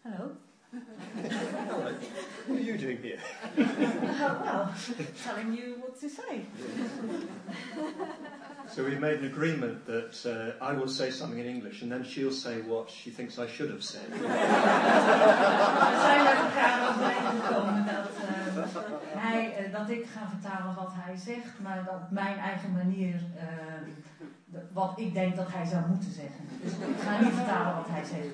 Hello. Hello. What are you doing here? Well, telling you what to say. So we made an agreement that I will say something in English and then she'll say what she thinks I should have said. We zijn met elkaar overeengekomen dat ik ga vertalen wat hij zegt, maar op mijn eigen manier wat ik denk dat hij zou moeten zeggen. Dus ik ga niet vertalen wat hij zegt.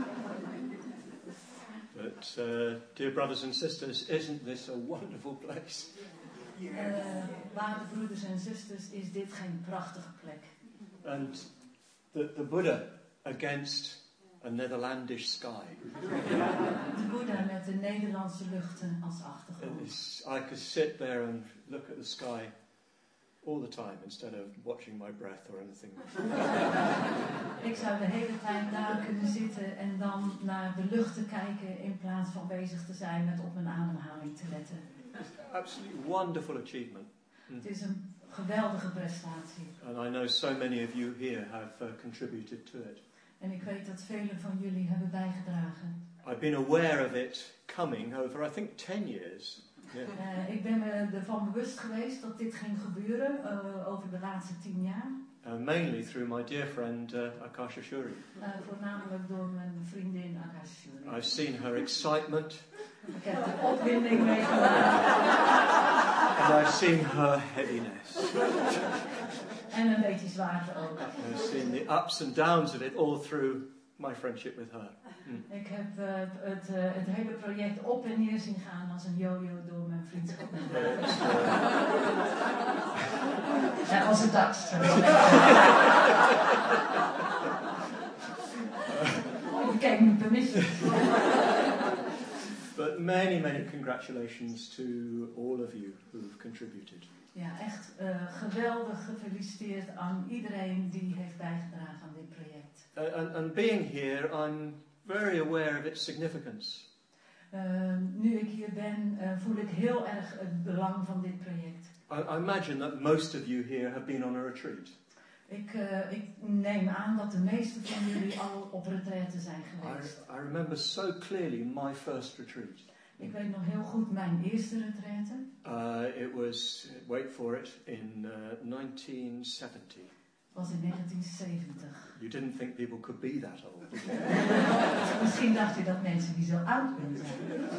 But, dear brothers and sisters, isn't this a wonderful place? Waarde broeders en zusters, is dit geen prachtige plek? And the Buddha against a Netherlandish sky. De Boeddha met de Nederlandse luchten als achtergrond. I could sit there and look at the sky all the time instead of watching my breath or anything. Ik zou de hele tijd daar kunnen zitten en dan naar de luchten kijken in plaats van bezig te zijn met op mijn ademhaling te letten. Absolutely wonderful achievement. Het is een geweldige prestatie. And I know so many of you here have contributed to it. En ik weet dat velen van jullie hebben bijgedragen. I've been aware of it coming over, I think, 10 years. Yeah. Ik ben me ervan bewust geweest dat dit ging gebeuren over de laatste 10 jaar. Mainly through my dear friend Akasha Shuri. Voornamelijk door mijn vriendin Akasha Shuri. I've seen her excitement. Ik heb de opwinding meegemaakt. And I've seen her heaviness. En een beetje zwaarte ook. I've seen the ups and downs of it all through my friendship with her. Ik heb het hele project op en neer zien gaan als een yo-yo door mijn vriendschap met haar. Ja, als het Dutch. Ik kijk nu permission. But many, many congratulations to all of you who've contributed. Ja, echt geweldig gefeliciteerd aan iedereen die heeft bijgedragen aan dit project. And being here, I'm very aware of its significance. Nu ik hier ben, voel ik heel erg het belang van dit project. I imagine that most of you here have been on a retreat. Ik neem aan dat de meesten van jullie al op retraite zijn geweest. I remember so clearly my first retreat. Ik weet nog heel goed mijn eerste retraite. It was, wait for it, in 1970. Was in 1970. You didn't think people could be that old, did you? Misschien dacht je dat mensen die zo oud kunnen zijn.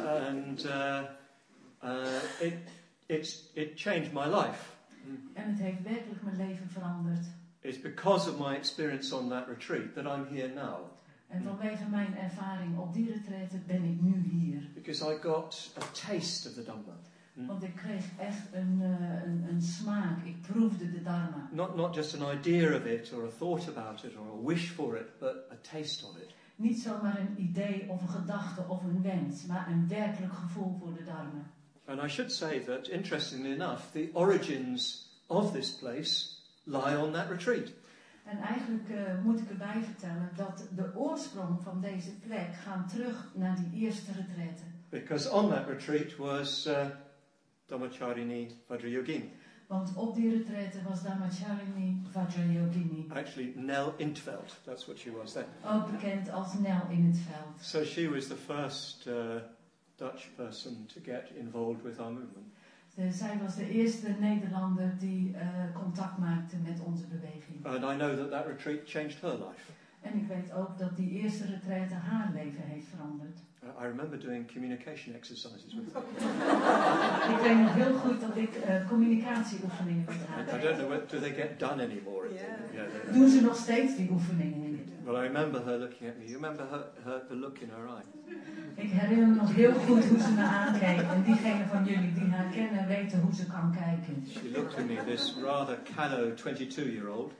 And it changed my life. En het heeft werkelijk mijn leven veranderd. It's because of my experience on that retreat that I'm here now. En vanwege mijn ervaring op die retraite ben ik nu hier. Because I got a taste of the Dhamma. Want ik kreeg echt een smaak. Ik proefde de Dharma. Not just an idea of it, or a thought about it, or a wish for it, but a taste of it. Niet zomaar een idee of een gedachte of een wens, maar een werkelijk gevoel voor de Dharma. And I should say that, interestingly enough, the origins of this place lie on that retreat. En eigenlijk moet ik erbij vertellen dat de oorsprong van deze plek gaan terug naar die eerste retraite. Because on that retreat was Dhammacharini Vajrayogini. Want op die retraite was Dhammacharini Vajrayogini. Actually, Nell Intveld, that's what she was then. Ook bekend als Nel in het veld. So she was the first Dutch person to get involved with our movement. Zij was de eerste Nederlander die contact maakte met onze beweging. And I know that retreat changed her life. En ik weet ook dat die eerste retraite haar leven heeft veranderd. I remember doing communication exercises with her. Ik weet nog heel goed dat ik communicatieoefeningen met haar deed. I don't know, do they get done anymore? Yeah. Doen ze nog steeds die oefeningen niet? But I remember her looking at me. You remember the look in her eye? Ik herinner me nog heel goed hoe ze me aankeek. En diegenen van jullie die haar kennen weten hoe ze kan kijken. She looked at me, this rather callow 22-year-old.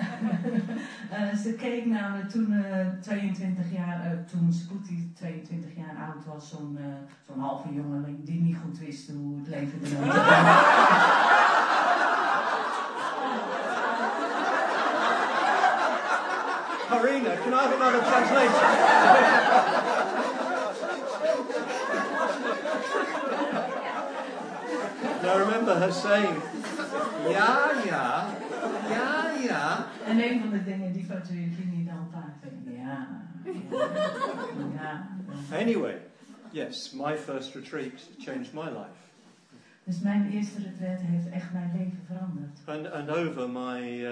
Ze keek naar me toen toen Spooty 22 jaar oud was. Zo'n halve jongeling die niet goed wist hoe het leven eruit zag. Karina, can I have another translation? And I remember her saying, ja. En een van de dingen die Vajrayogini dan vaak zei, ja. Ja. Anyway, yes, my first retreat changed my life. Dus mijn eerste retreat heeft echt mijn leven veranderd. And over my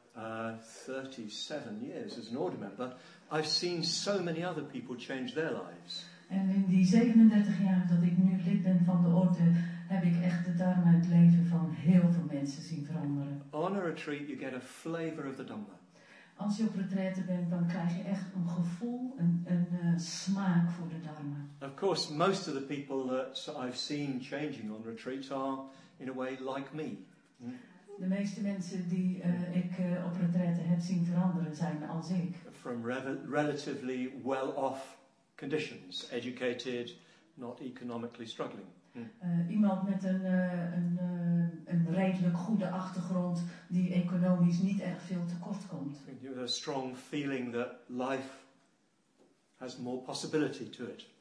37 years as an order member, I've seen so many other people change their lives. En in die 37 jaar dat ik nu lid ben van de orde, heb ik echt de Dharma het leven van heel veel mensen zien veranderen. On a retreat, you get a flavor of the Dhamma. Als je op retraite bent, dan krijg je echt een gevoel, een smaak voor de Dharma. Of course, most of the people that I've seen changing on retreats are, in a way, like me. De meeste mensen die ik op retraite heb zien veranderen zijn als ik. From relatively well-off conditions, educated, not economically struggling. Iemand met een redelijk goede achtergrond die economisch niet erg veel tekort komt. With a strong feeling that life has more possibility to it.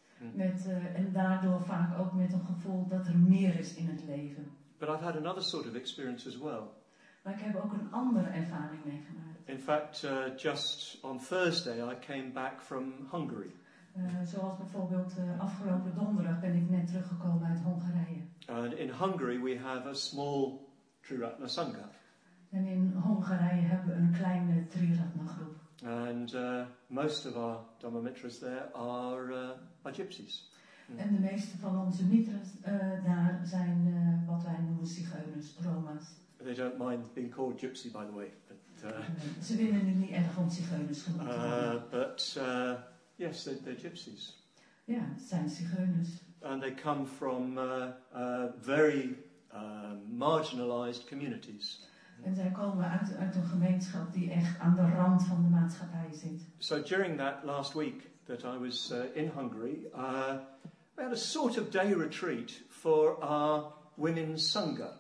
En daardoor vaak ook met een gevoel dat er meer is in het leven. But I've had another sort of experience as well. Maar ik heb ook een andere ervaring meegemaakt. In fact, just on Thursday I came back from Hungary. Zoals bijvoorbeeld afgelopen donderdag ben ik net teruggekomen uit Hongarije. And in Hungary we have a small Triratna Sangha. En in Hongarije hebben we een kleine Triratna groep. And most of our Dhammamitras there are gypsies. En de meeste van onze mitras daar zijn wat wij noemen zigeuners, Roma's. They don't mind being called gypsy, by the way. But, ze vinden het niet erg om zigeuners genoemd te worden. Yes, they're gypsies. Ja, het zijn zigeuners. And they come from very marginalized communities. En zij komen uit een gemeenschap die echt aan de rand van de maatschappij zit. So during that last week that I was in Hungary, we had a sort of day retreat for our women's Sangha.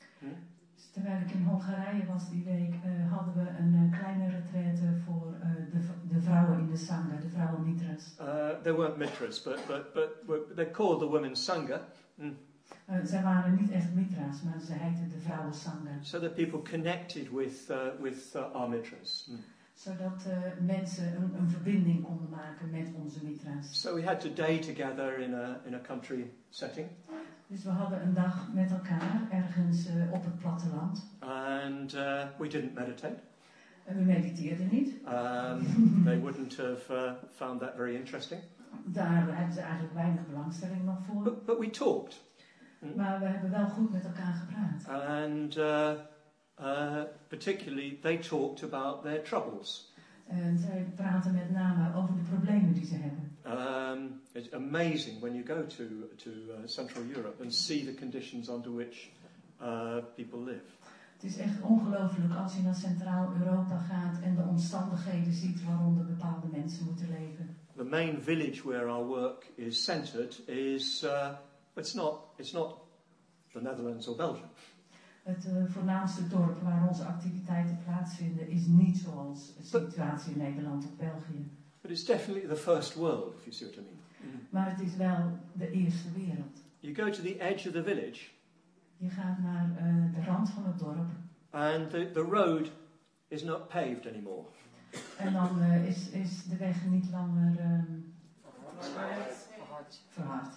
Dus terwijl ik in Hongarije was die week, hadden we een kleine retraite voor de vrouwen in de Sangha, de vrouwen mitras. They weren't mitras, but they're called the women's Sangha. Zij waren niet echt mitras, maar ze heetten de vrouwen Sangha. So that people connected with our mitras. Zodat mensen een verbinding konden maken met onze mitras. So we had a day together in a country setting. Dus we hadden een dag met elkaar ergens op het platteland. And we didn't meditate. En we mediteerden niet. They wouldn't have found that very interesting. Daar hebben ze eigenlijk weinig belangstelling nog voor. But we talked. Maar we hebben wel goed met elkaar gepraat. And particularly they talked about their troubles. En zij praten met name over de problemen die ze hebben. It's amazing when you go to Central Europe and see the conditions under which people live. Het is echt ongelooflijk als je naar Centraal-Europa gaat en de omstandigheden ziet waaronder bepaalde mensen moeten leven. The main village where our work is centered is it's not the Netherlands or Belgium. Het voornaamste dorp waar onze activiteiten plaatsvinden is niet zoals de situatie in Nederland of België. But it's definitely the first world, if you see what I mean. Maar het is wel de eerste wereld. You go to the edge of the village. Je gaat naar de rand van het dorp. And the road is not paved anymore. En dan is de weg niet langer verhard.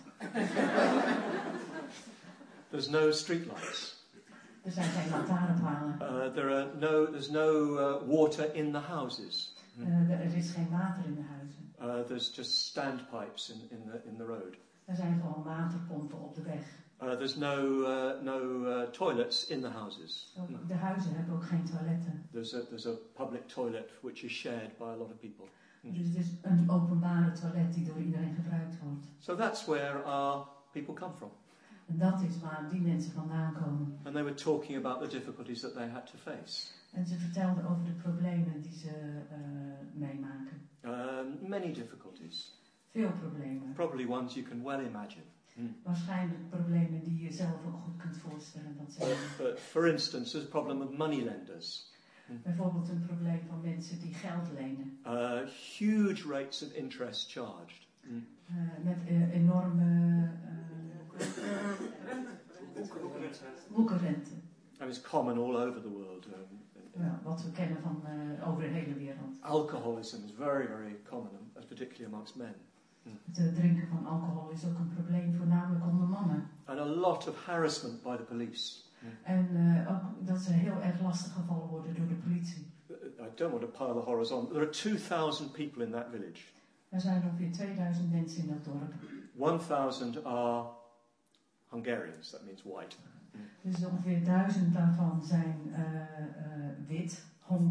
There's no streetlights. Er zijn geen lantaarnpalen. There's no water in the houses. Er is geen water in de huizen. There's just standpipes in the road. Er zijn gewoon waterpompen op de weg. There's no toilets in the houses. De huizen hebben ook geen toiletten. There's a public toilet which is shared by a lot of people. Dus het is een openbare toilet die door iedereen gebruikt wordt. So that's where our people come from. En dat is waar die mensen vandaan komen. And they were talking about the difficulties that they had to face. En ze vertelden over de problemen die ze meemaken. Many difficulties. Veel problemen. Probably ones you can well imagine. Waarschijnlijk problemen die je zelf ook goed kunt voorstellen dat ze hebben. But for instance, there's a problem with moneylenders. Bijvoorbeeld een probleem van mensen die geld lenen. Huge rates of interest charged. Met enorme boekenrente. And it's common all over the world. Wat we kennen van over de hele wereld. Alcoholism is very, very common, particularly amongst men. Het drinken van alcohol is ook een probleem, voornamelijk onder mannen. And a lot of harassment by the police. En ook dat ze heel erg lastig gevallen worden door de politie. I don't want to pile the horrors on. There are 2,000 people in that village. Er zijn ongeveer 2000 mensen in dat dorp. 1,000 are Hungarians, that means white. Dus ongeveer 1000 daarvan zijn wit,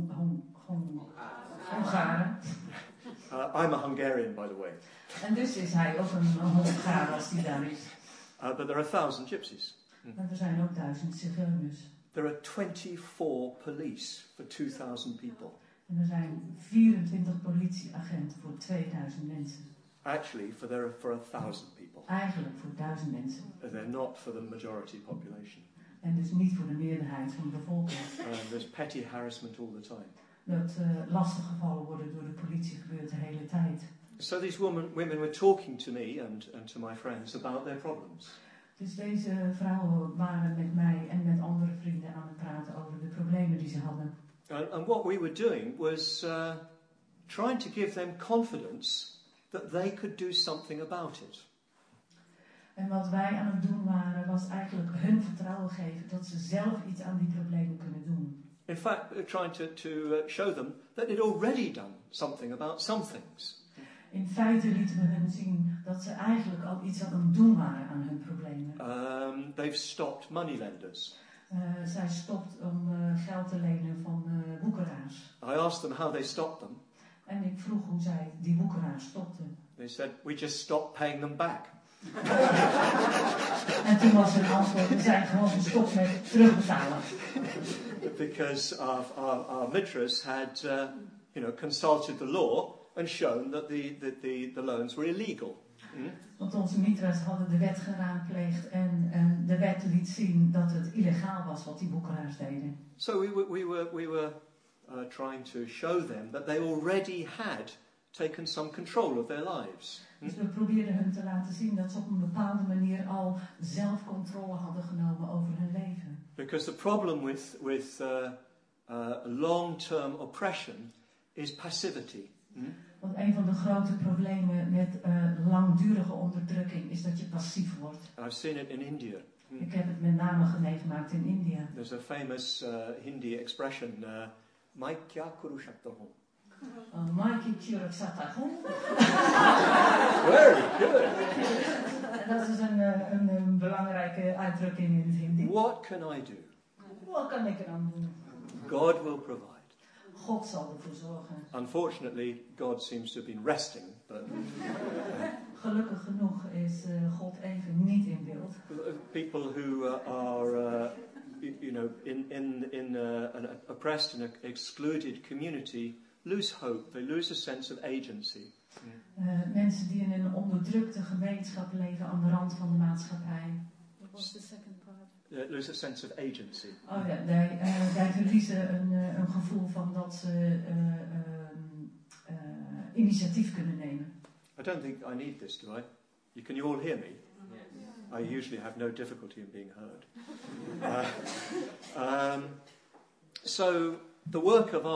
Hongaren. I'm a Hungarian, by the way. En dus is hij ook een Hongaar als die daar is. But there are 1,000 gypsies. Maar er zijn ook 1000 zigeuners. There are 24 police for 2,000 people. En er zijn 24 politieagenten voor 2000 mensen. Actually, for 1,000 people. Eigenlijk voor 1000 mensen. They're not for the majority population. En dus niet voor de meerderheid van de bevolking. There's petty harassment all the time. Dat lastig gevallen worden door de politie gebeurt de hele tijd. So these women were talking to me and to my friends about their problems. Dus deze vrouwen waren met mij en met andere vrienden aan het praten over de problemen die ze hadden. And what we were doing was trying to give them confidence that they could do something about it. En wat wij aan het doen waren, was eigenlijk hun vertrouwen geven dat ze zelf iets aan die problemen kunnen doen. In fact, we're trying to show them that they'd already done something about some things. In feite lieten we hun zien dat ze eigenlijk al iets aan het doen waren aan hun problemen. They've stopped moneylenders. Zij stopt om geld te lenen van woekeraars. I asked them how they stopped them. En ik vroeg hoe zij die woekeraars stopten. They said, we just stopped paying them back. En toen was hun antwoord, we zijn gewoon gestopt met terugbetalen. Because our mitras had consulted the law and shown that the loans were illegal. Want onze mitras hadden de wet geraadpleegd en de wet liet zien dat het illegaal was wat die woekeraars deden. So we were trying to show them that they already had taken some control of their lives. Dus we probeerden hun te laten zien dat ze op een bepaalde manier al zelf controle hadden genomen over hun leven. Because the problem with long-term oppression is passivity. Want een van de grote problemen met langdurige onderdrukking is dat je passief wordt. I've seen it in India. Ik heb het met name meegemaakt in India. There's a famous Hindi expression, "Mai kya kuru shakta hu." Maiki Churaksatahum. Very good. En dat is een belangrijke uitdrukking in het Hindi. What can I do? Wat kan ik eraan doen? God will provide. God zal ervoor zorgen. Unfortunately, God seems to have been resting, but Gelukkig genoeg is God even niet in beeld. people who are, in an oppressed and excluded community lose hope. They lose a sense of agency. Mensen die in een onderdrukte gemeenschap leven aan de rand van de maatschappij. What was the second part? Lose a sense of agency. Oh ja, wij verliezen een gevoel van dat ze initiatief kunnen nemen. I don't think I need this, do I? Can you all hear me? Yes. I usually have no difficulty in being heard. So the work of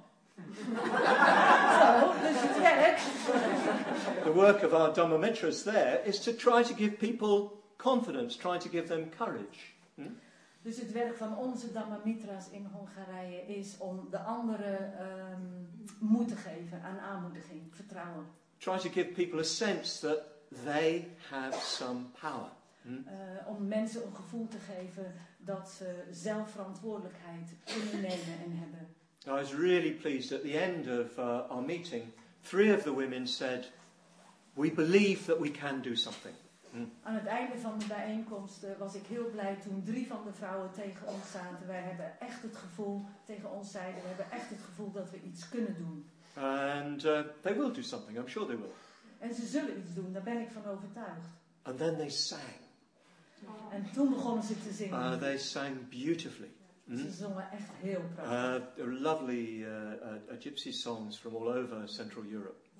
the work of our Dhamma Mitras there is to try to give people confidence, try to give them courage. Dus het werk van onze Dhamma Mitras in Hongarije is om de anderen moed te geven aan aanmoediging, vertrouwen. Try to give people a sense that they have some power. Om mensen een gevoel te geven dat ze zelf verantwoordelijkheid kunnen nemen en hebben. I was really pleased at the end of our meeting. 3 of the women said, "We believe that we can do something." Aan het einde van de bijeenkomst was ik heel blij toen 3 van de vrouwen tegen ons zaten. Wij hebben echt het gevoel, tegen ons zeiden, we hebben echt het gevoel dat we iets kunnen doen. And they will do something, I'm sure they will. En ze zullen iets doen, daar ben ik van overtuigd. And then they sang. En toen begonnen ze te zingen. They sang beautifully. Ze zongen echt heel prachtig. Lovely gypsy songs from all over Central Europe.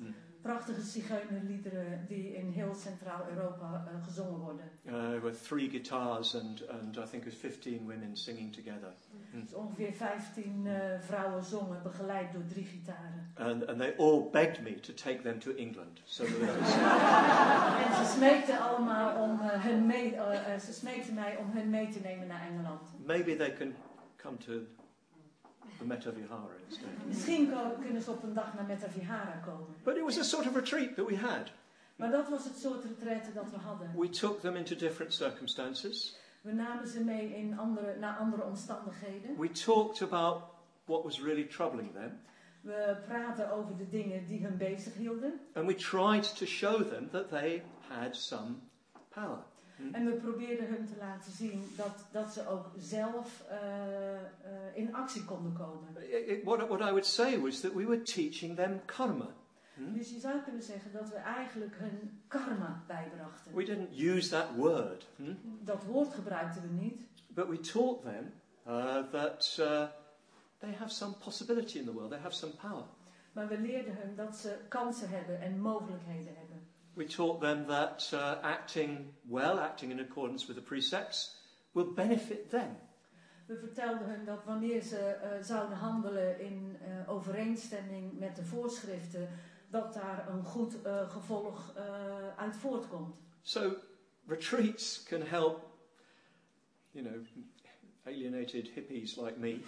prachtige zigeunerliederen die in heel Centraal-Europa gezongen worden. With 3 guitars and I think it was 15 women singing together. Dus ongeveer 15 vrouwen zongen, begeleid door 3 gitaren. And they all begged me to take them to England. So that they could En ze smeekten allemaal om ze smeekten mij om hen mee te nemen naar Engeland. maybe they can come to the Metta Vihara instead. Misschien kunnen ze op een dag naar Metta Vihara komen. But it was a sort of retreat that we had. Maar dat was het soort retraite dat we hadden. We took them into different circumstances. We namen ze mee naar andere omstandigheden. We talked about what was really troubling them. We praten over de dingen die hun bezig hielden. And we tried to show them that they had some power. En we probeerden hun te laten zien dat ze ook zelf in actie konden komen. What I would say was that we were teaching them karma. Dus je zou kunnen zeggen dat we eigenlijk hun karma bijbrachten. We didn't use that word. Dat woord gebruikten we niet. But we taught them that they have some possibility in the world. They have some power. Maar we leerden hun dat ze kansen hebben en mogelijkheden hebben. We taught them that acting in accordance with the precepts will benefit them. We vertelden hun dat wanneer ze zouden handelen in overeenstemming met de voorschriften, dat daar een goed gevolg uit voortkomt. So retreats can help, alienated hippies like me.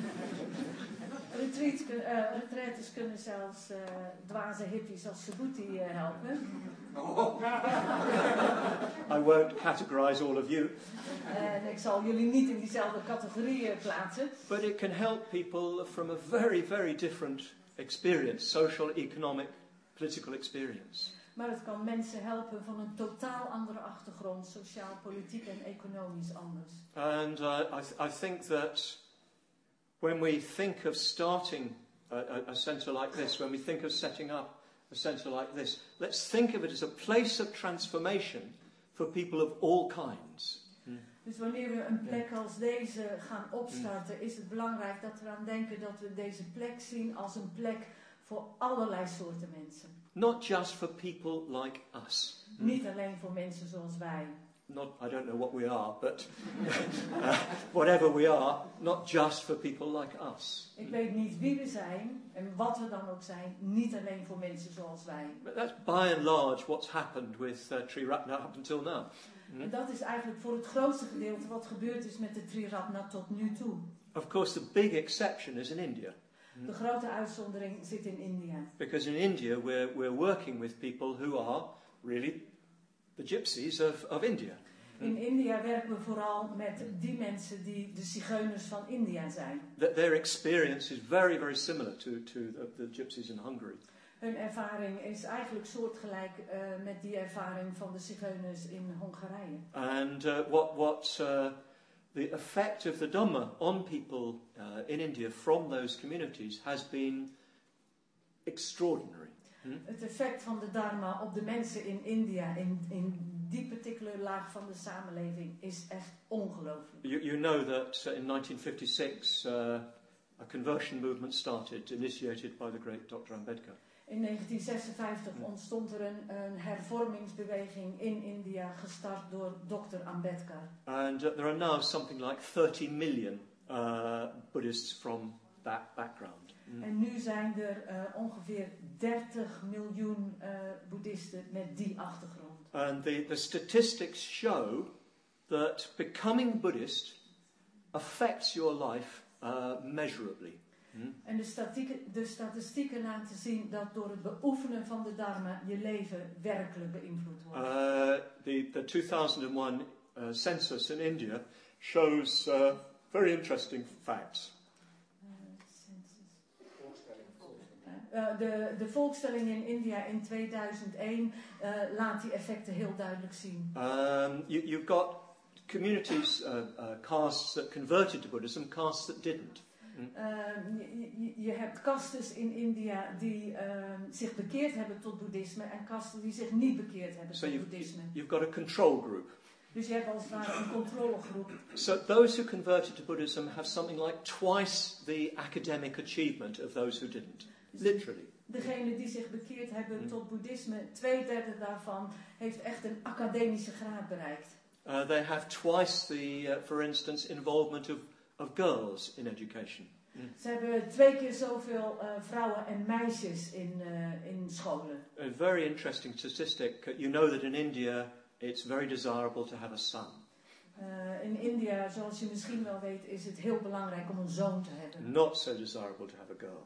Retraites kunnen zelfs dwaze hippies als Subhuti helpen. I won't categorize all of you. En ik zal jullie niet in diezelfde categorieën plaatsen. But it can help people from a very, very different experience, social, economic, political experience. Maar het kan mensen helpen van een totaal andere achtergrond, sociaal, politiek en economisch anders. And I think that when we think of starting a centre like this, when we think of setting up a centre like this, let's think of it as a place of transformation for people of all kinds. Dus wanneer we een plek als deze gaan opstarten, is het belangrijk dat we aan denken dat we deze plek zien als een plek voor allerlei soorten mensen. Not just for people like us. Niet alleen voor mensen zoals wij. I don't know what we are, but whatever we are, not just for people like us. Ik weet niet wie we zijn en wat we dan ook zijn, niet alleen voor mensen zoals wij. But that's by and large what's happened with Triratna up until now. En dat is eigenlijk voor het grootste gedeelte wat gebeurd is met de Triratna tot nu toe. Of course, the big exception is in India. De grote uitzondering zit in India. Because in India we're working with people who are really the gypsies of India. In India werken we vooral met die mensen die de zigeuners van India zijn. Their experience is very, very similar to the gypsies in Hungary. Hun ervaring is eigenlijk soortgelijk met die ervaring van de zigeuners in Hongarije. And the effect of the Dhamma on people in India from those communities has been extraordinary. Het effect van de Dharma op de mensen in India, in die particular laag van de samenleving, is echt ongelooflijk. You know that in 1956 a conversion movement started, initiated by the great Dr. Ambedkar. In 1956 ontstond er een hervormingsbeweging in India, gestart door Dr. Ambedkar. And there are now something like 30 million Buddhists from that background. En nu zijn er ongeveer 30 miljoen boeddhisten met die achtergrond. And the statistics show that becoming Buddhist affects your life measurably. En de statistieken laten zien dat door het beoefenen van de Dharma je leven werkelijk beïnvloed wordt. The 2001 census in India shows very interesting facts. De volkstelling in India in 2001 laat die effecten heel duidelijk zien. You've got communities, castes that converted to Buddhism, castes that didn't. Je hebt kastes in India die zich bekeerd hebben tot boeddhisme en kasten die zich niet bekeerd hebben tot boeddhisme. You've got a control group. Dus je hebt als het ware een controlegroep. So those who converted to Buddhism have something like twice the academic achievement of those who didn't. Literally. Degenen die zich bekeerd hebben tot boeddhisme, 2/3 daarvan heeft echt een academische graad bereikt. They have twice the, for instance, involvement of girls in education. Ze hebben 2 keer zoveel vrouwen en meisjes in scholen. A very interesting statistic. You know that in India it's very desirable to have a son. In India, zoals je misschien wel weet, is het heel belangrijk om een zoon te hebben. Not so desirable to have a girl.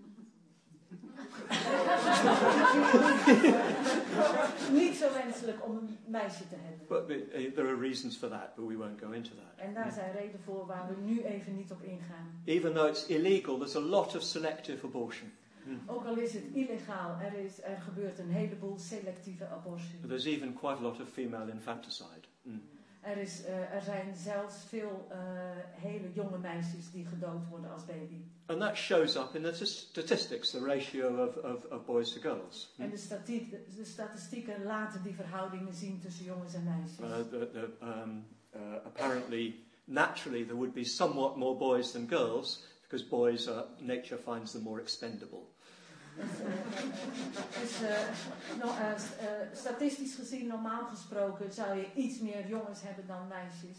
Niet zo wenselijk om een meisje te hebben. But there are reasons for that, but we won't go into that. En daar zijn redenen voor waar we nu even niet op ingaan. Even though it's illegal, there's a lot of selective abortion. Ook al is het illegaal, er gebeurt een heleboel selectieve abortie. There's even quite a lot of female infanticide. Er zijn zelfs veel hele jonge meisjes die gedood worden als baby. And that shows up in the statistics, the ratio of boys to girls. En de statistieken laten die verhoudingen zien tussen jongens en meisjes. Apparently, naturally, there would be somewhat more boys than girls, because boys, nature finds them more expendable. Statistisch gezien, normaal gesproken, zou je iets meer jongens hebben dan meisjes.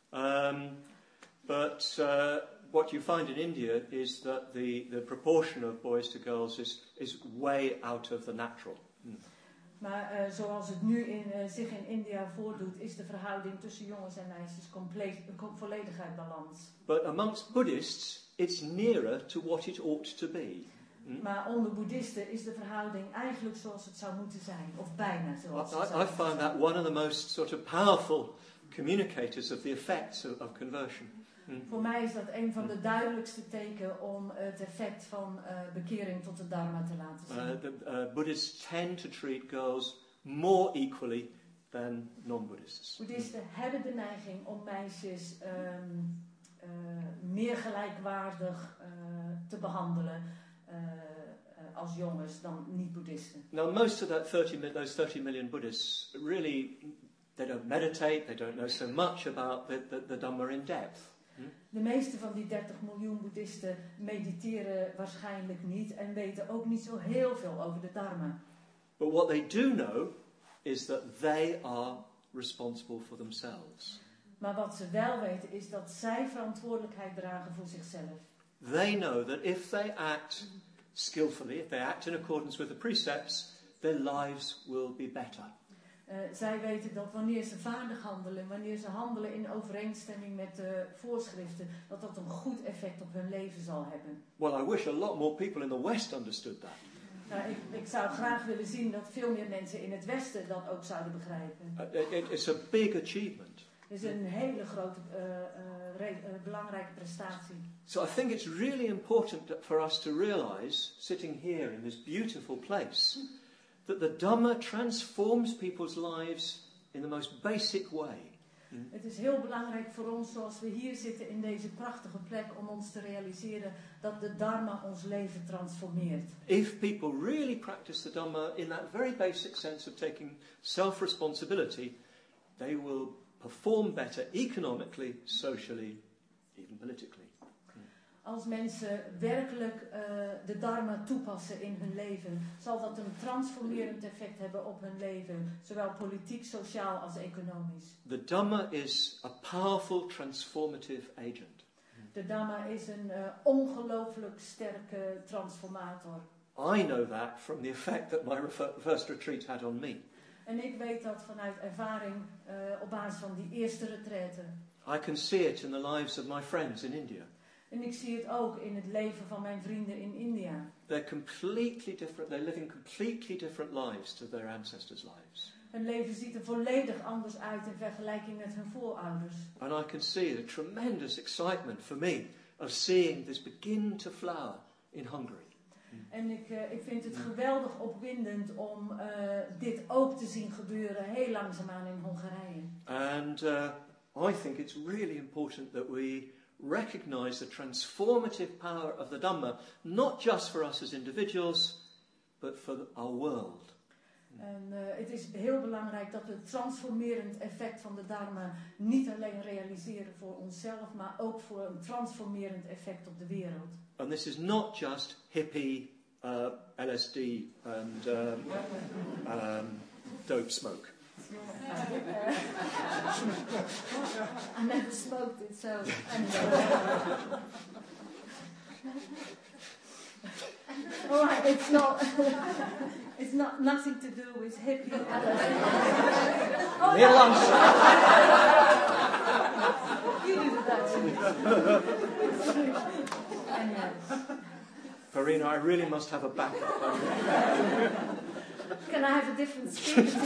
But what you find in India is that the proportion of boys to girls is way out of the natural. Maar zoals het nu zich in India voordoet, is de verhouding tussen jongens en meisjes volledig uit balans. But amongst Buddhists, it's nearer to what it ought to be. Maar onder boeddhisten is de verhouding eigenlijk zoals het zou moeten zijn, of bijna zoals het zou I moeten zijn. find that one of the most sort of powerful communicators of the effects of conversion. Voor mij is dat een van de duidelijkste tekenen om het effect van bekering tot de Dharma te laten zien. Buddhists tend to treat girls more equally than non-Buddhists. Boeddhisten hebben de neiging om meisjes meer gelijkwaardig te behandelen als jongens dan niet-boeddhisten. Now, most of those 30 million Buddhists really, they don't meditate, they don't know so much about the Dhamma in depth. De meeste van die 30 miljoen boeddhisten mediteren waarschijnlijk niet en weten ook niet zo heel veel over de Dharma. But what they do know is that they are responsible for themselves. Maar wat ze wel weten is dat zij verantwoordelijkheid dragen voor zichzelf. They know that if they act skillfully, if they act in accordance with the precepts, their lives will be better. Zij weten dat wanneer ze vaardig handelen, wanneer ze handelen in overeenstemming met de voorschriften, dat dat een goed effect op hun leven zal hebben. Well, I wish a lot more people in the West understood that. Nou, ik zou graag willen zien dat veel meer mensen in het Westen dat ook zouden begrijpen. It's a big achievement. Het is een hele grote, belangrijke prestatie. So I think it's really important for us to realize, sitting here in this beautiful place, that the Dhamma transforms people's lives in the most basic way. Het is heel belangrijk voor ons, zoals we hier zitten in deze prachtige plek, om ons te realiseren dat de Dharma ons leven transformeert. If people really practice the Dhamma in that very basic sense of taking self-responsibility, they will perform better economically, socially, even politically. Als mensen werkelijk de Dharma toepassen in hun leven, zal dat een transformerend effect hebben op hun leven, zowel politiek, sociaal als economisch. The Dhamma is a powerful transformative agent. De Dhamma is een ongelooflijk sterke transformator. I know that from the effect that my first retreat had on me. En ik weet dat vanuit ervaring op basis van die eerste retraite. I can see it in the lives of my friends in India. En ik zie het ook in het leven van mijn vrienden in India. They're completely different. They're living completely different lives to their ancestors' lives. Hun leven ziet er volledig anders uit in vergelijking met hun voorouders. And I can see the tremendous excitement for me of seeing this begin to flower in Hungary. En ik vind het geweldig opwindend om dit ook te zien gebeuren heel langzaamaan in Hongarije. And I think it's really important that we recognize the transformative power of the Dhamma, not just for us as individuals, but for our world. En het is heel belangrijk dat we het transformerend effect van de Dharma niet alleen realiseren voor onszelf, maar ook voor een transformerend effect op de wereld. And this is not just hippie LSD and dope smoke. I never smoked it, so all right, it's not nothing to do with hippie and LSD. Oh, Nederlands. You do that. Anyway. Farina, I really must have a backup. Can I have a different speaker?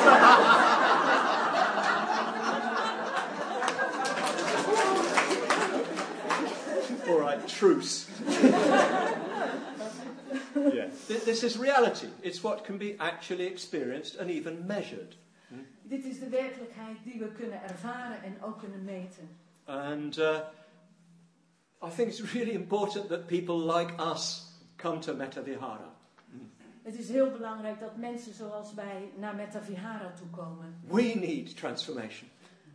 All right, truce. Yeah. This is reality. It's what can be actually experienced and even measured. Dit is de werkelijkheid die we kunnen ervaren en ook kunnen meten. And I think it's really important that people like us come to Metta Vihara. Het is heel belangrijk dat mensen zoals wij naar Metta Vihara toe komen. We need transformation.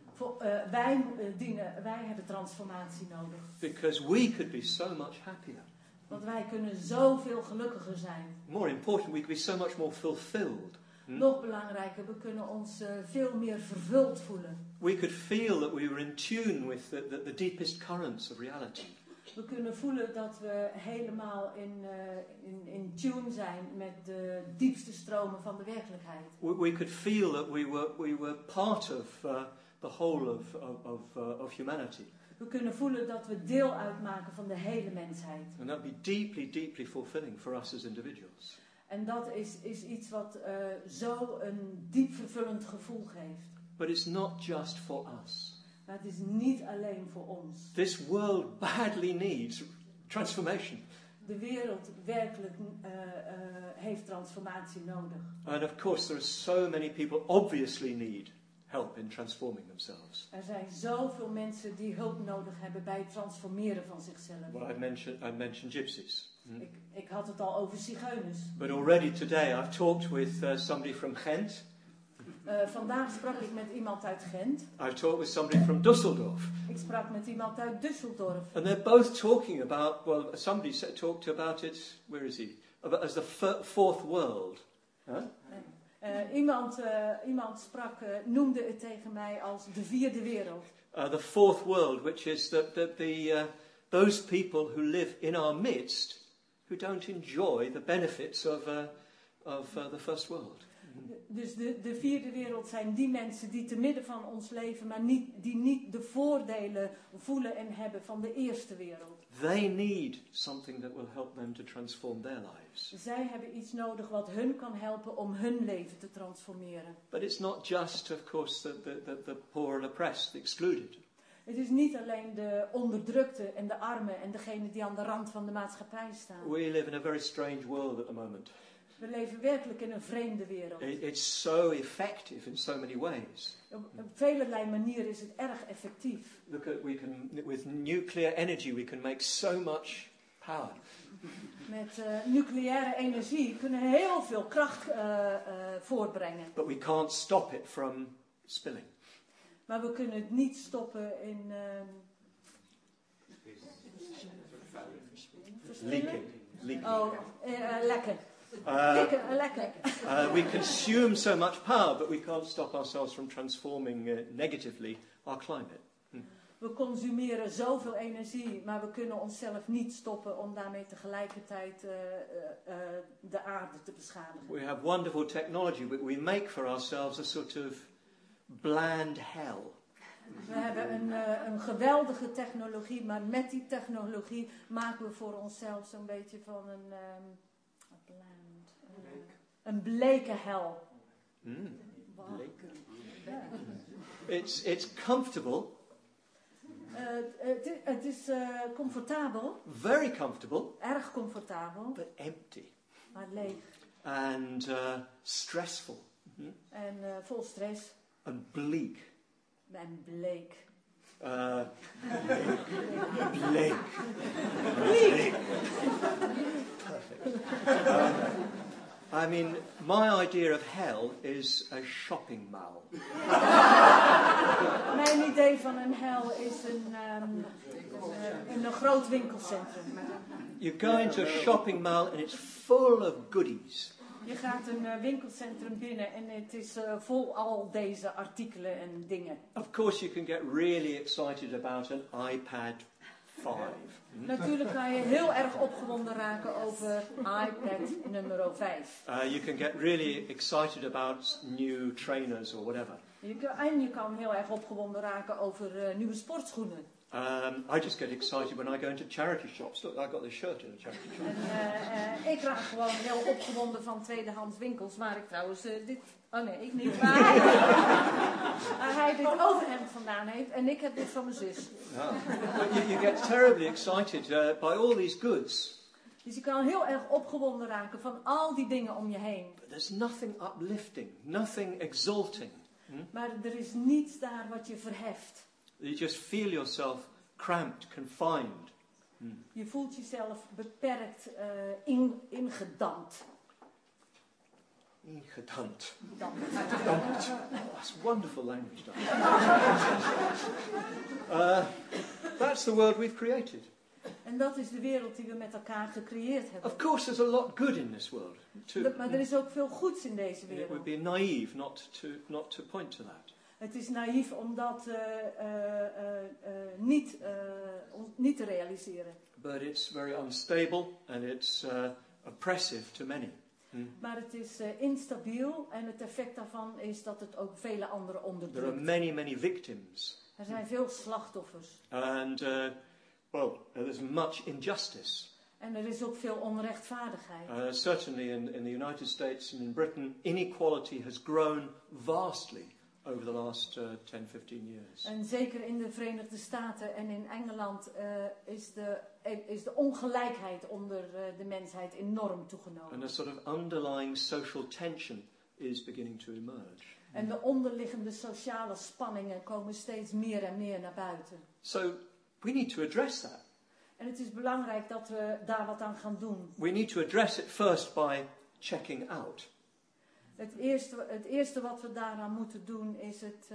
Wij hebben transformatie nodig. Because we could be so much happier. Want wij kunnen zoveel gelukkiger zijn. More important, we could be so much more fulfilled. Nog belangrijker, we kunnen ons veel meer vervuld voelen. We could feel that we were in tune with the deepest currents of reality. We kunnen voelen dat we helemaal in tune zijn met de diepste stromen van de werkelijkheid. We could feel that we were part of the whole of humanity. We kunnen voelen dat we deel uitmaken van de hele mensheid. And that would be deeply, deeply fulfilling for us as individuals. En dat is iets wat zo een diep vervullend gevoel geeft. But it's not just for us. Maar het is niet alleen voor ons. This world badly needs transformation. De wereld werkelijk heeft transformatie nodig. And of course there are so many people obviously need help in transforming themselves. Er zijn zoveel mensen die hulp nodig hebben bij het transformeren van zichzelf. Well, I mentioned gypsies. Ik had het al over zigeuners. But already today I've talked with somebody from Ghent. Vandaag sprak ik met iemand uit Gent. I've talked with somebody from Düsseldorf. Ik sprak met iemand uit Düsseldorf. And they're both talking about, well, somebody talked about it, where is he? As the fourth world. Huh? Iemand noemde het tegen mij als de vierde wereld. The fourth world, which is those people who live in our midst who don't enjoy the benefits of the first world. Dus de vierde wereld zijn die mensen die te midden van ons leven, maar die niet de voordelen voelen en hebben van de eerste wereld. They need something that will help them to transform their lives. Zij hebben iets nodig wat hun kan helpen om hun leven te transformeren. But it's not just, of course, the poor and oppressed, the excluded. Het is niet alleen de onderdrukte en de armen en degenen die aan de rand van de maatschappij staan. We live in a very strange world at the moment. We leven werkelijk in een vreemde wereld. It's so effective in so many ways. Op velerlei manieren is het erg effectief. Look at with nuclear energy we can make so much power. Met nucleaire energie kunnen we heel veel kracht voortbrengen. But we can't stop it from spilling. Maar we kunnen het niet stoppen in Leaking. Lekken. Lekker. We consume so much power, but we can't stop ourselves from transforming negatively our climate. We consumeren zoveel energie, maar we kunnen onszelf niet stoppen om daarmee tegelijkertijd de aarde te beschadigen. We have wonderful technology, but we make for ourselves a sort of bland hell. We hebben een geweldige technologie, maar met die technologie maken we voor onszelf zo'n beetje van een bleke hel. Wow. It's comfortable. Het is comfortabel. Very comfortable. Erg comfortabel. But empty. Maar leeg. And stressful. En vol stress. And bleak. En bleek. Bleak. Perfect. I mean, my idea of hell is a shopping mall. Mijn idee van een hel is een groot winkelcentrum. You go into a shopping mall and it's full of goodies. Je gaat een winkelcentrum binnen en het is vol al deze artikelen en dingen. Of course you can get really excited about an iPad 5. Natuurlijk kan je heel erg opgewonden raken over iPad nummer 5. You can get really excited about new trainers or whatever. Je kan heel erg opgewonden raken over nieuwe sportschoenen. I just get excited when I go into charity shops. Look, I got this shirt in a charity shop. En ik raak gewoon heel opgewonden van tweedehands winkels, waar ik trouwens dit... Oh nee, ik niet. Maar hij dit overhemd vandaan heeft en ik heb dit van mijn zus. You get terribly excited by all these goods. Dus je kan heel erg opgewonden raken van al die dingen om je heen. But there's nothing uplifting, nothing exalting. Maar er is niets daar wat je verheft. You just feel yourself cramped, confined. Je voelt jezelf beperkt, ingedampt. Ingedampt. Dampt. That's wonderful language. That's the world we've created. En dat is de wereld die we met elkaar gecreëerd hebben. Of course there's a lot good in this world too. Maar er is ook veel goeds in deze It would wereld. be naive not to point to that. Het is naïef om dat niet te realiseren. But it's very unstable and it's oppressive to many. Maar het is instabiel en het effect daarvan is dat het ook vele anderen There are onderdrukt. many victims. Er zijn veel slachtoffers. And, there's much injustice. En er is ook veel onrechtvaardigheid. Certainly in the United States and in Britain, inequality has grown vastly over the last 10, 15 years. En zeker in de Verenigde Staten en in Engeland is de ongelijkheid onder de mensheid enorm toegenomen. And a sort of underlying social tension is beginning to emerge. En de onderliggende sociale spanningen komen steeds meer en meer naar buiten. So we need to address that. En het is belangrijk dat we daar wat aan gaan doen. We need to address it first by checking out. Het eerste wat we daaraan moeten doen is het...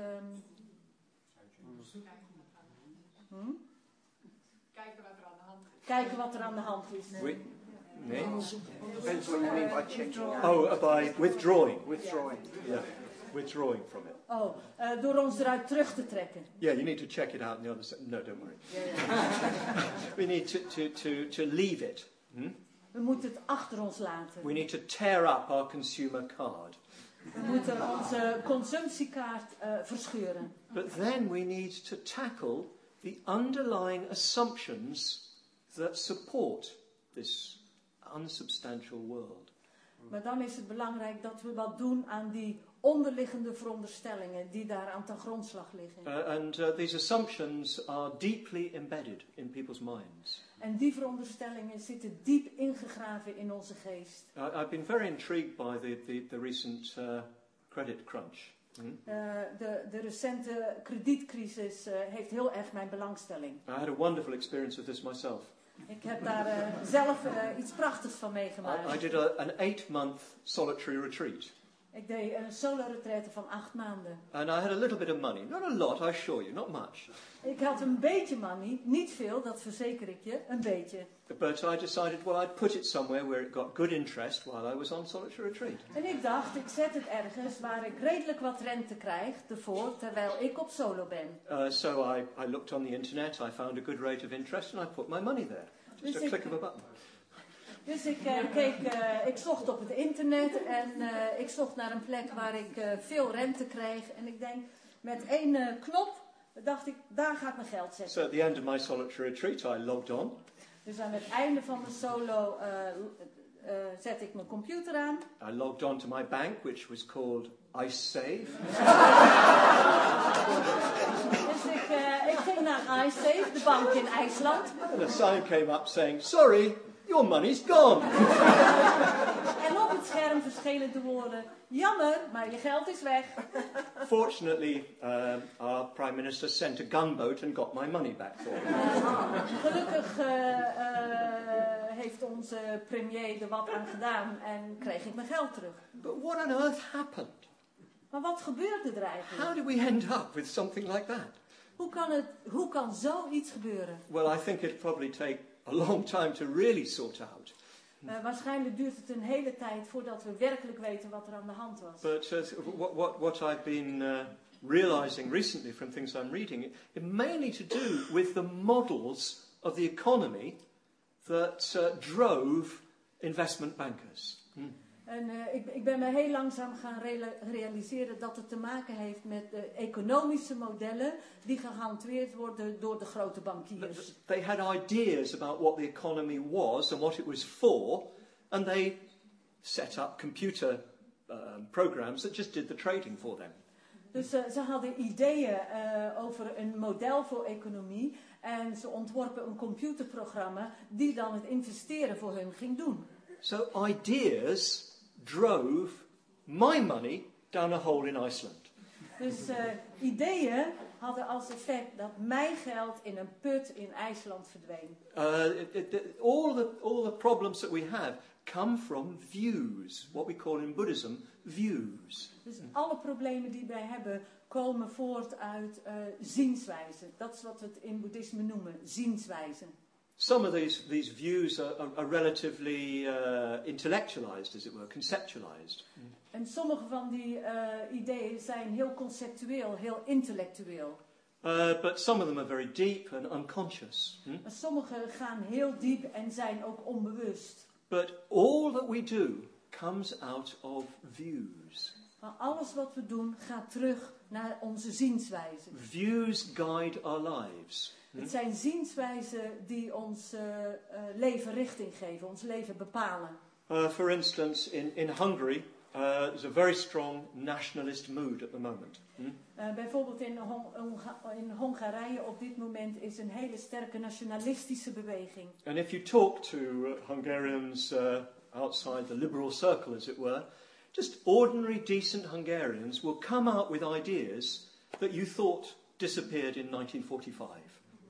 Kijken wat er aan de hand is. Depends what you mean by checking out. Oh, by withdrawing. Withdrawing. Yeah, withdrawing from it. Door ons eruit terug te trekken. Yeah, you need to check it out on the other side. No, don't worry. Ja. We need to leave it. We moeten het achter ons laten. We need to tear up our consumer card. We moeten onze consumptiekaart verscheuren. But then we need to tackle the underlying assumptions that support this unsubstantial world. Maar dan is het belangrijk dat we wat doen aan die onderliggende veronderstellingen die daaraan ten grondslag liggen. These assumptions are deeply embedded in people's minds. En die veronderstellingen zitten diep ingegraven in onze geest. I've been very intrigued by the recent credit crunch. De recente kredietcrisis heeft heel erg mijn belangstelling. I had a wonderful experience of this myself. Ik heb daar zelf iets prachtigs van meegemaakt. I did an 8-month solitary retreat. Ik deed een solo-retraite van 8 maanden. And I had a little bit of money. Not a lot, I assure you, not much. Ik had een beetje money, niet veel, dat verzeker ik je, een beetje. But I decided, well, I'd put it somewhere where it got good interest while I was on solitary retreat. En ik dacht, ik zet het ergens waar ik redelijk wat rente krijg ervoor, terwijl ik op solo ben. So I looked on the internet, I found a good rate of interest and I put my money there. Just a click of a button. Dus ik zocht op het internet en ik zocht naar een plek waar ik veel rente kreeg. En ik denk, met 1 knop dacht ik, daar ga ik mijn geld zetten. So at the end of my solitary retreat, I logged on. Dus aan het einde van mijn solo zet ik mijn computer aan. I logged on to my bank, which was called iSave. Dus ik ging naar iSave, de bank in IJsland. And a sign came up saying, sorry, your money's gone. En op het het scherm verschenen de woorden: jammer, maar je geld is weg. Fortunately, our Prime Minister sent a gunboat and got my money back for me. Gelukkig heeft onze premier er wat aan gedaan en kreeg ik mijn geld terug. But what on earth happened? Maar wat gebeurde er eigenlijk? How did we end up with something like that? Hoe kan zoiets gebeuren? Well, I think it'd probably take a long time to really sort out. Waarschijnlijk duurt het een hele tijd voordat we werkelijk weten wat er aan de hand was. But what I've been realizing recently from things I'm reading, it mainly to do with the models of the economy that drove investment bankers. En ik ben me heel langzaam gaan realiseren dat het te maken heeft met de economische modellen die gehanteerd worden door de grote bankiers. They had ideas about what the economy was and what it was for, and they set up computer programs that just did the trading for them. Dus ze hadden ideeën over een model voor economie en ze ontworpen een computerprogramma die dan het investeren voor hun ging doen. So ideas drove my money down a hole in Iceland. Dus ideeën hadden als effect dat mijn geld in een put in IJsland verdween. All the problems that we have come from views, what we call in Buddhism views. Dus alle problemen die wij hebben komen voort uit zienswijzen. Dat is wat we het in boeddhisme noemen, zienswijzen. Some of these views are relatively intellectualized, as it were, conceptualized. En sommige van die ideeën zijn heel conceptueel, heel intellectueel. But some of them are very deep and unconscious. Maar sommige gaan heel diep en zijn ook onbewust. But all that we do comes out of views. Maar alles wat we doen gaat terug naar onze zienswijzen. Views guide our lives. Het zijn zienswijzen die ons leven richting geven, ons leven bepalen. For instance, in Hungary, there's a very strong nationalist mood at the moment. Bijvoorbeeld in Hongarije op dit moment is een hele sterke nationalistische beweging. And if you talk to Hungarians outside the liberal circle, as it were, just ordinary, decent Hungarians will come out with ideas that you thought disappeared in 1945.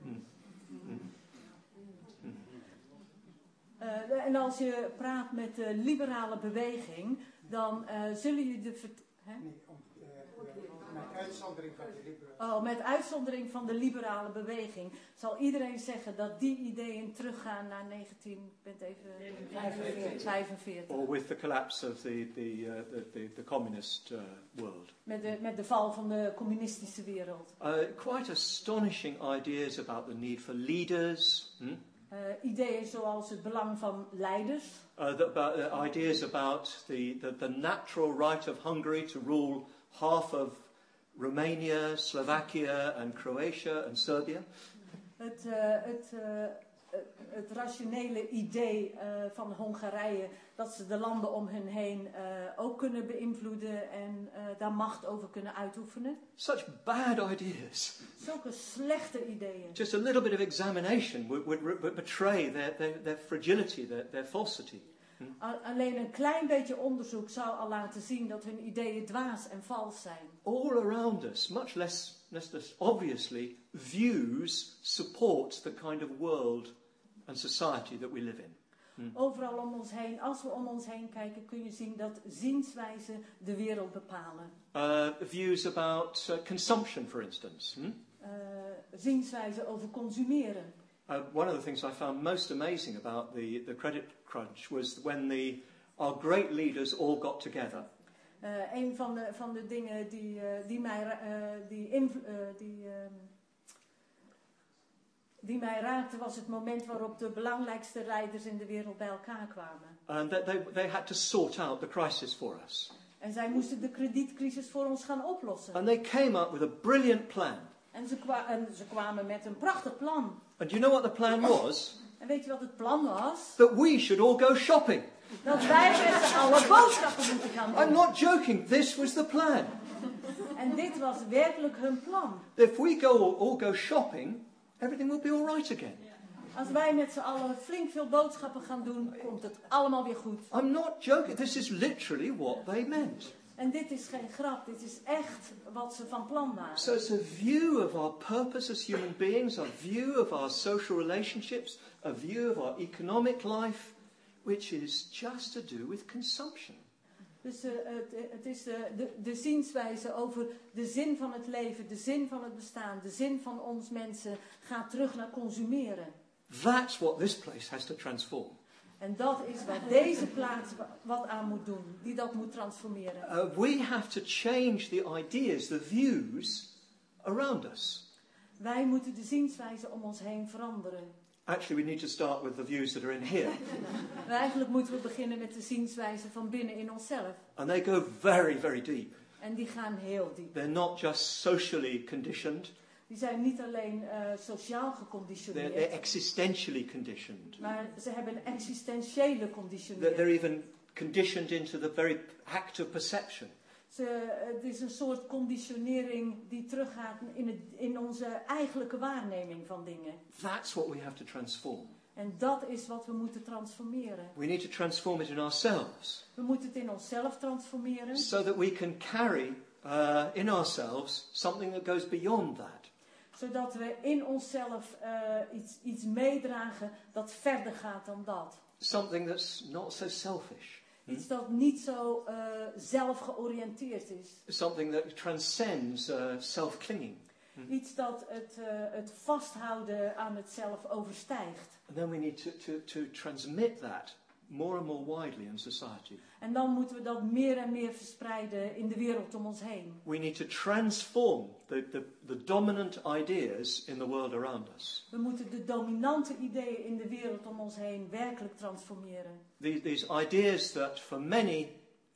En als je praat met de liberale beweging, dan zullen jullie de... Met uitzondering van de liberale beweging zal iedereen zeggen dat die ideeën teruggaan naar 1945. Or with the collapse of the communist world. Met de val van de communistische wereld. Quite astonishing ideas about the need for leaders. Ideeën zoals het belang van leiders. Ideas about the natural right of Hungary to rule half of Romania, Slovakia and Croatia and Serbia. Het rationele idee van Hongarije dat ze de landen om hen heen ook kunnen beïnvloeden en daar macht over kunnen uitoefenen. Such bad ideas. Zulke slechte ideeën. Just a little bit of examination would betray their fragility, their falsity. Alleen een klein beetje onderzoek zou al laten zien dat hun ideeën dwaas en vals zijn. All around us, much less obviously, views support the kind of world and society that we live in. Overal om ons heen, als we om ons heen kijken, kun je zien dat zienswijzen de wereld bepalen. Views about consumption, for instance. Zienswijzen over consumeren. One of the things I found most amazing about the credit crunch was when our great leaders all got together. Een van de dingen die mij raakte was het moment waarop de belangrijkste leiders in de wereld bij elkaar kwamen. And they had to sort out the crisis for us. En zij moesten de kredietcrisis voor ons gaan oplossen. And they came up with a brilliant plan. En ze kwamen met een prachtig plan. And do you know what the plan was? En weet je wat het plan was? That we should all go shopping. Dat wij met z'n allen boodschappen moeten gaan doen. I'm not joking, this was the plan. En dit was werkelijk hun plan. If we all go shopping, everything will be all right again. Als wij met z'n allen flink veel boodschappen gaan doen, komt het allemaal weer goed. I'm not joking. This is literally what they meant. En dit is geen grap, dit is echt wat ze van plan waren. So it's a view of our purpose as human beings, a view of our social relationships, a view of our economic life, which is just to do with consumption. Dus het is de zienswijze over de zin van het leven, de zin van het bestaan, de zin van ons mensen gaat terug naar consumeren. That's what this place has to transform. En dat is waar deze plaats wat aan moet doen, die dat moet transformeren. We have to change the ideas, the views around us. Wij moeten de zienswijze om ons heen veranderen. Actually, we need to start with the views that are in here. Maar eigenlijk moeten we beginnen met de zienswijze van binnen in onszelf. And they go very, very deep. En die gaan heel diep. They're not just socially conditioned, Die zijn niet alleen sociaal they're geconditioneerd, existentially conditioned. maar ze hebben een existentiële They're conditionering. even conditioned into the very act of perception. Het is een soort conditionering die teruggaat in onze eigenlijke waarneming van dingen. That's what we have to transform. En dat is wat we moeten transformeren. We need to transform it in ourselves We moeten het in onszelf transformeren, so that we can carry in ourselves something that goes beyond that. zodat we in onszelf iets meedragen dat verder gaat dan dat. Something that's not so selfish. Iets dat niet zo zelfgeoriënteerd is. Something that transcends self-clinging. Iets dat het vasthouden aan het zelf overstijgt. And then we need to transmit that more and more widely in society. En dan moeten we dat meer en meer verspreiden in de wereld om ons heen. We need to transform the dominant ideas in the world around us. We moeten de dominante ideeën in de wereld om ons heen werkelijk transformeren. These ideas that for many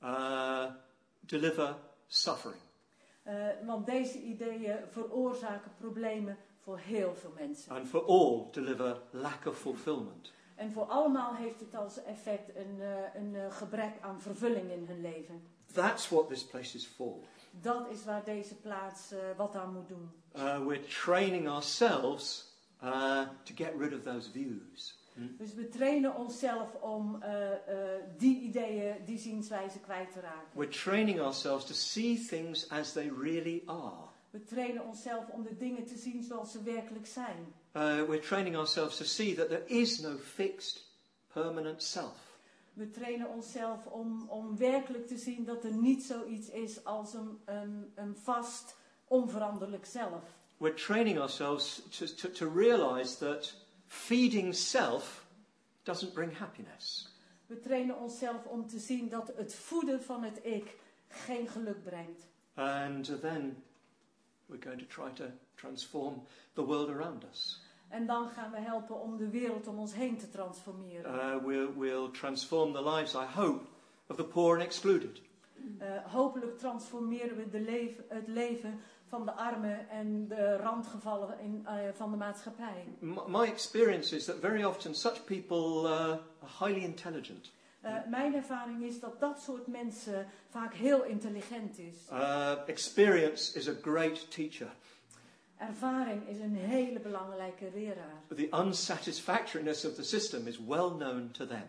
deliver suffering. Want deze ideeën veroorzaken problemen voor heel veel mensen. And for all deliver lack of fulfillment. En voor allemaal heeft het als effect een gebrek aan vervulling in hun leven. That's what this place is for. Dat is waar deze plaats wat aan moet doen. We're training ourselves to get rid of those views. Dus we trainen onszelf om die ideeën, die zienswijze kwijt te raken. We're training ourselves to see things as they really are. We trainen onszelf om de dingen te zien zoals ze werkelijk zijn. We're training ourselves to see that there is no fixed, permanent self. We trainen onszelf om werkelijk te zien dat er niet zoiets is als een vast, onveranderlijk zelf. We're training ourselves to realize that feeding self doesn't bring happiness. We trainen onszelf om te zien dat het voeden van het ik geen geluk brengt. And then we're going to try to transform the world around us. En dan gaan we helpen om de wereld om ons heen te transformeren. We'll transform the lives, I hope, of the poor and excluded. Hopelijk transformeren we het leven van de armen en de randgevallen van de maatschappij. My experience is that very often such people are highly intelligent. Mijn ervaring is dat dat soort mensen vaak heel intelligent is. Experience is a great teacher. Ervaring is een hele belangrijke leraar. But the unsatisfactoriness of the system is well known to them.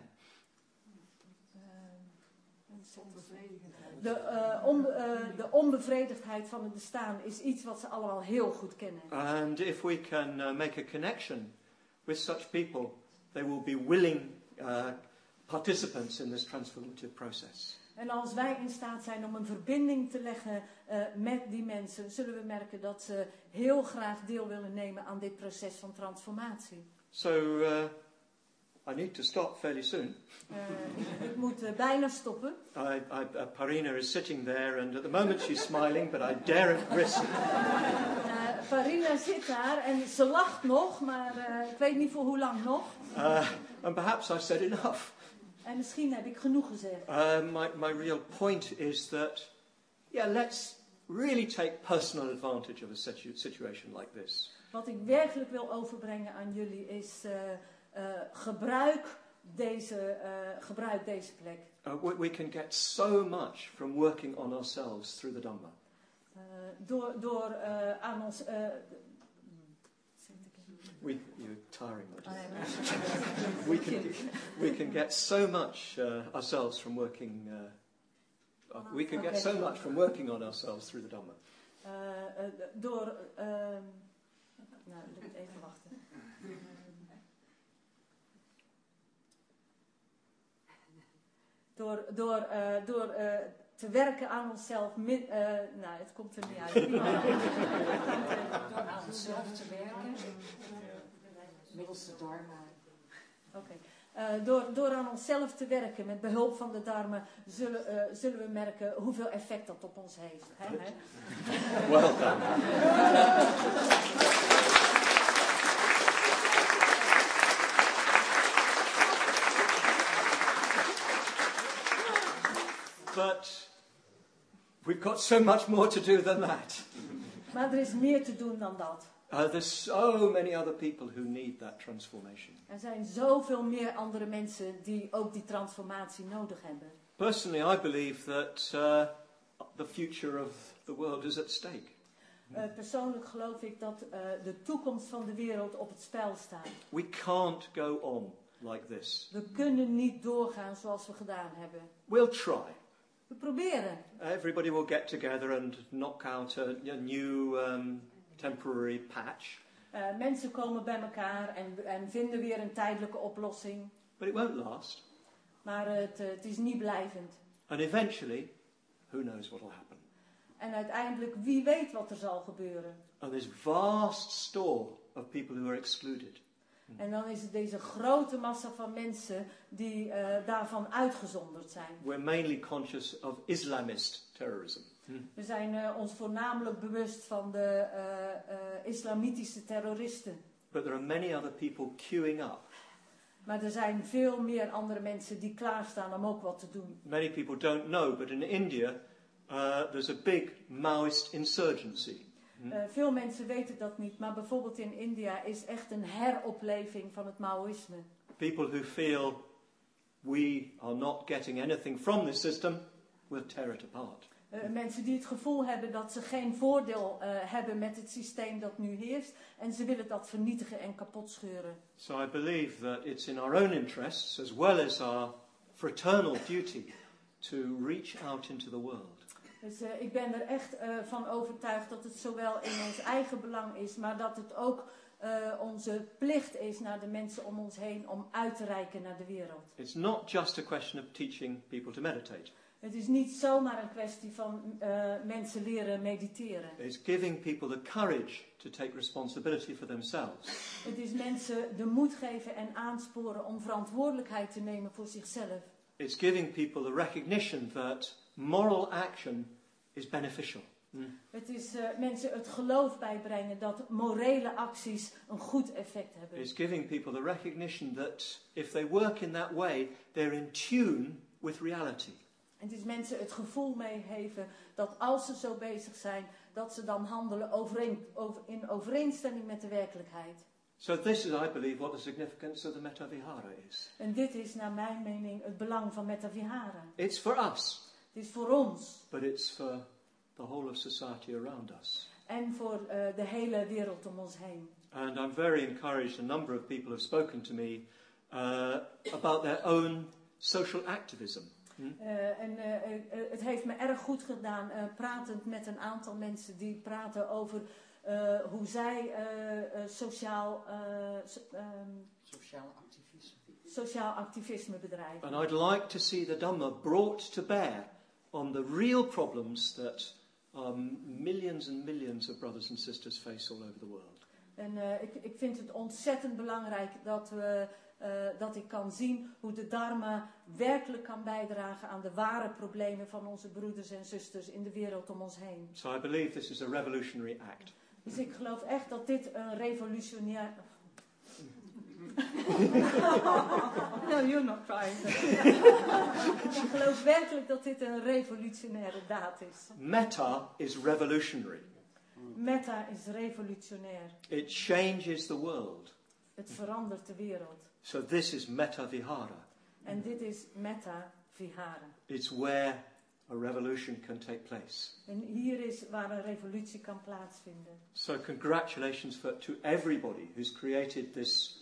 De onbevredigdheid van het bestaan is iets wat ze allemaal heel goed kennen. And if we can make a connection with such people, they will be willing participants in this transformative process. En als wij in staat zijn om een verbinding te leggen met die mensen, zullen we merken dat ze heel graag deel willen nemen aan dit proces van transformatie. So I need to stop fairly soon. Ik moet bijna stoppen. Parina is sitting there and at the moment she's smiling, but I daren't risk it. Parina zit daar en ze lacht nog, maar ik weet niet voor hoe lang nog. And perhaps I've said enough. En misschien heb ik genoeg gezegd. My real point is that, let's really take personal advantage of a situation like this. Wat ik werkelijk wil overbrengen aan jullie is gebruik deze plek. We can get so much from working on ourselves through the Dhamma. Door aan ons... You're tiring me. Oh, nee, We can get so much ourselves from working. We can get so much from working on ourselves through the Dhamma. Even wachten. Door te werken aan onszelf. Het komt er niet uit. Door aan onszelf te werken. Middels de Dharma. Oké. Door aan onszelf te werken met behulp van de Dharma zullen we merken hoeveel effect dat op ons heeft. Hè? Well done. But we've got so much more to do than that. Maar er is meer te doen dan dat. There's so many other people who need that transformation. Er zijn zoveel meer andere mensen die ook die transformatie nodig hebben. Personally, I believe that the future of the world is at stake. Persoonlijk geloof ik dat de toekomst van de wereld op het spel staat. We can't go on like this. We kunnen niet doorgaan zoals we gedaan hebben. We'll try. We proberen. Everybody will get together and knock out a new temporary patch. Mensen komen bij elkaar en vinden weer een tijdelijke oplossing. But it won't last. Maar het is niet blijvend. And eventually, who knows what will happen. En uiteindelijk, wie weet wat er zal gebeuren. And there's vast store of people who are excluded. En dan is het deze grote massa van mensen die daarvan uitgezonderd zijn. We're mainly conscious of Islamist terrorism. We zijn ons voornamelijk bewust van de islamitische terroristen. But there are many other people queuing up. Maar er zijn veel meer andere mensen die klaarstaan om ook wat te doen. Many people don't know, but in India there's a big Maoist insurgency. Veel mensen weten dat niet, maar bijvoorbeeld in India is echt een heropleving van het Maoïsme. People who feel we are not getting anything from this system will tear it apart. Mensen die het gevoel hebben dat ze geen voordeel hebben met het systeem dat nu heerst. En ze willen dat vernietigen en kapot scheuren. So I believe that it's in our own interests as well as our fraternal duty to reach out into the world. Dus ik ben er echt van overtuigd dat het zowel in ons eigen belang is, maar dat het ook onze plicht is naar de mensen om ons heen om uit te reiken naar de wereld. It's not just a question of teaching people to meditate. Het is niet zomaar een kwestie van mensen leren mediteren. It's giving people the courage to take responsibility for themselves. Het is mensen de moed geven en aansporen om verantwoordelijkheid te nemen voor zichzelf. It's giving people the recognition that moral action is beneficial. Het is mensen het geloof bijbrengen dat morele acties een goed effect hebben. It's giving people the recognition that if they work in that way, they're in tune with reality. Het is mensen het gevoel meegeven dat als ze zo bezig zijn, dat ze dan handelen in overeenstemming met de werkelijkheid. So this is, I believe, what the significance of the Metta Vihara is. En dit is naar mijn mening het belang van Metta Vihara. It's for us, Het is voor ons. but it's for the whole of society around us. En voor de hele wereld om ons heen. And I'm very encouraged. A number of people have spoken to me about their own social activism. Het heeft me erg goed gedaan, pratend met een aantal mensen die praten over hoe zij sociaal activisme bedrijven. And I'd like to see the Dhamma brought to bear on the real problems that millions and millions of brothers and sisters face all over the world. En ik vind het ontzettend belangrijk dat ik kan zien hoe de Dharma werkelijk kan bijdragen aan de ware problemen van onze broeders en zusters in de wereld om ons heen. So I believe this is a revolutionary act. Dus ik geloof echt dat dit een revolutionair... No, you're not trying. Ik geloof werkelijk dat dit een revolutionaire daad is. Metta is revolutionary. Metta is revolutionair. It changes the world. Het verandert de wereld. So this is Metta Vihara. En dit is Metta Vihara. It's where a revolution can take place. En hier is waar een revolutie kan plaatsvinden. So congratulations to everybody who's created this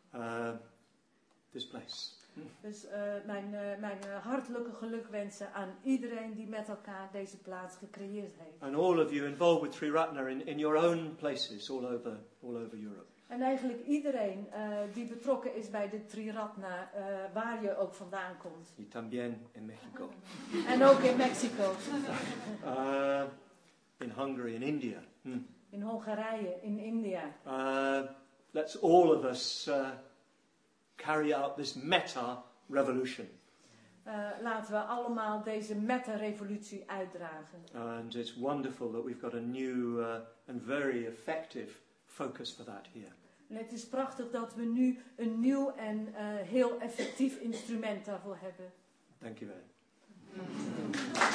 place. Dus mijn hartelijke gelukwensen aan iedereen die met elkaar deze plaats gecreëerd heeft. And all of you involved with Triratna in your own places all over Europe. En eigenlijk iedereen die betrokken is bij de Triratna, waar je ook vandaan komt. Y también en Mexico. En ook in Mexico. In Hungary, in India. In Hongarije, in India. Let's all of us carry out this meta-revolution. Laten we allemaal deze meta-revolutie uitdragen. And it's wonderful that we've got a new and very effective focus for that here. En het is prachtig dat we nu een nieuw en heel effectief instrument daarvoor hebben. Dank je wel.